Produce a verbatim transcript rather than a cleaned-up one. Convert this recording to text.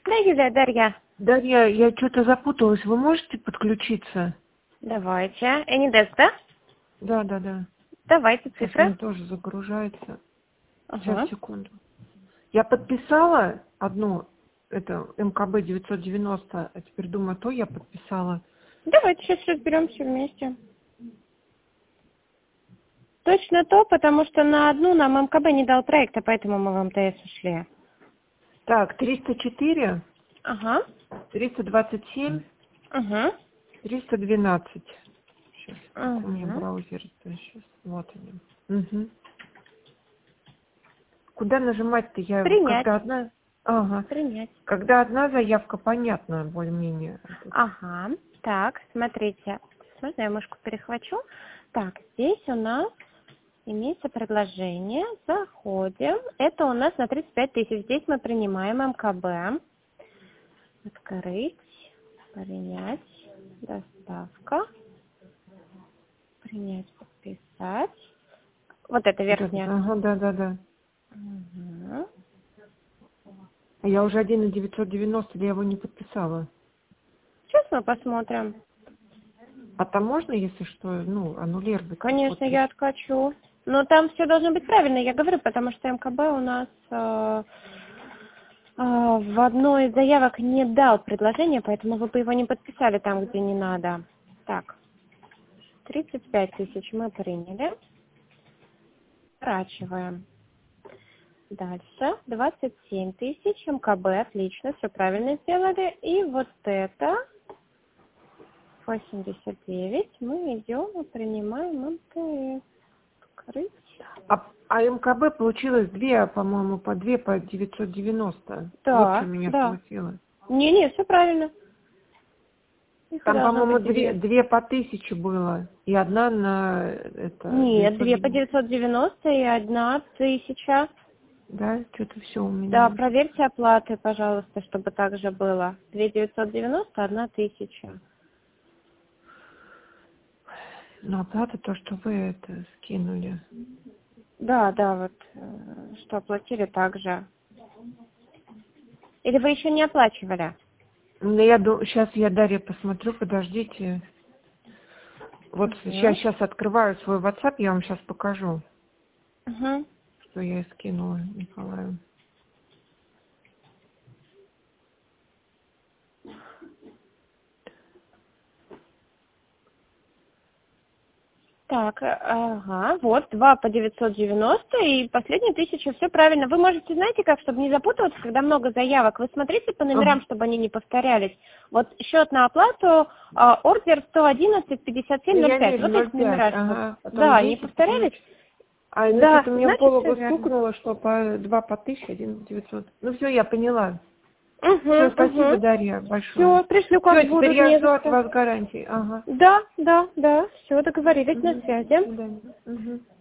Да, Юлия, Дарья. Дарья, я что-то запуталась. Вы можете подключиться? Давайте. Anydesk, да? Да, да, да. Давайте Сейчас у меня цифры. тоже загружается. Сейчас, Ага. секунду. Я подписала одну, это МКБ девятьсот девяносто, а теперь думаю, то я подписала. Давайте сейчас разберемся вместе. Точно то, потому что на одну нам МКБ не дал проекта, поэтому мы в МТС ушли. Так, триста четыре, Ага. триста двадцать семь, Ага. триста двенадцать. Сейчас, как у меня Ага. браузер-то сейчас. Вот они. Угу. Куда нажимать-то? Я Принять. когда одна... Ага. Принять. Когда одна заявка, понятно, более-менее. Ага. Так, смотрите. Можно я мышку перехвачу? Так, здесь у нас имеется предложение. Заходим. Это у нас на тридцать пять тысяч. Здесь мы принимаем МКБ. Открыть. Принять. Доставка. Принять, подписать. Вот это верхняя. Ага, да, да, да. Угу. А я уже один на девятьсот девяносто, я его не подписала. Сейчас мы посмотрим. А там можно, если что, ну, аннулировать? Конечно, подпись? я откачу. Но там все должно быть правильно, я говорю, потому что МКБ у нас э, э, в одной из заявок не дал предложение, поэтому вы бы его не подписали там, где не надо. Так, тридцать пять тысяч мы приняли. Сворачиваем. Дальше двадцать семь тысяч, МКБ, отлично, все правильно сделали. И вот это восемьдесят девять мы идем и принимаем МТС. Открыть. А, а МКБ получилось две, по-моему, по две по девятьсот девяносто. Вот что Да, меня да. смутило. Не-не, все правильно. Их Там, должно по-моему, быть две, две. две по тысяче было. И одна на это Нет, девятьсот две по девяносто. девятьсот девяносто и одна тысяча. Да, что-то все у Да, меня. проверьте оплаты, пожалуйста, чтобы так же было. Две девятьсот девяносто, одна тысяча. Ну, оплата то, что вы это скинули. Да, да, вот, э, что оплатили так же. Или вы еще не оплачивали? Ну, я сейчас я, Дарья, посмотрю, подождите. Вот сейчас, Угу. сейчас открываю свой WhatsApp, я вам сейчас покажу, Угу. что я скинула Николаю. Так, э, ага, вот, два по девятьсот девяносто и последняя тысяча, все правильно. Вы можете, знаете как, чтобы не запутываться, когда много заявок, вы смотрите по номерам, Ага. чтобы они не повторялись. Вот счет на оплату, а, ордер сто одиннадцать пятьдесят семь Ну, ноль я пять, вижу вот эти ноль пять, номера, что, ага. Потом да, не десять, повторялись? пятнадцать. А, ну Да, что-то мне в значит, все голову верно. стукнуло, что по два по тысяче, один девятьсот. Ну все, я поняла. Все, Угу, спасибо, угу. Дарья, большое. Все, пришлю как Все, теперь будут, я не жду за от что. вас гарантии. Ага. Да, да, да, все, договорились, на Угу. До связи. свидания. Угу.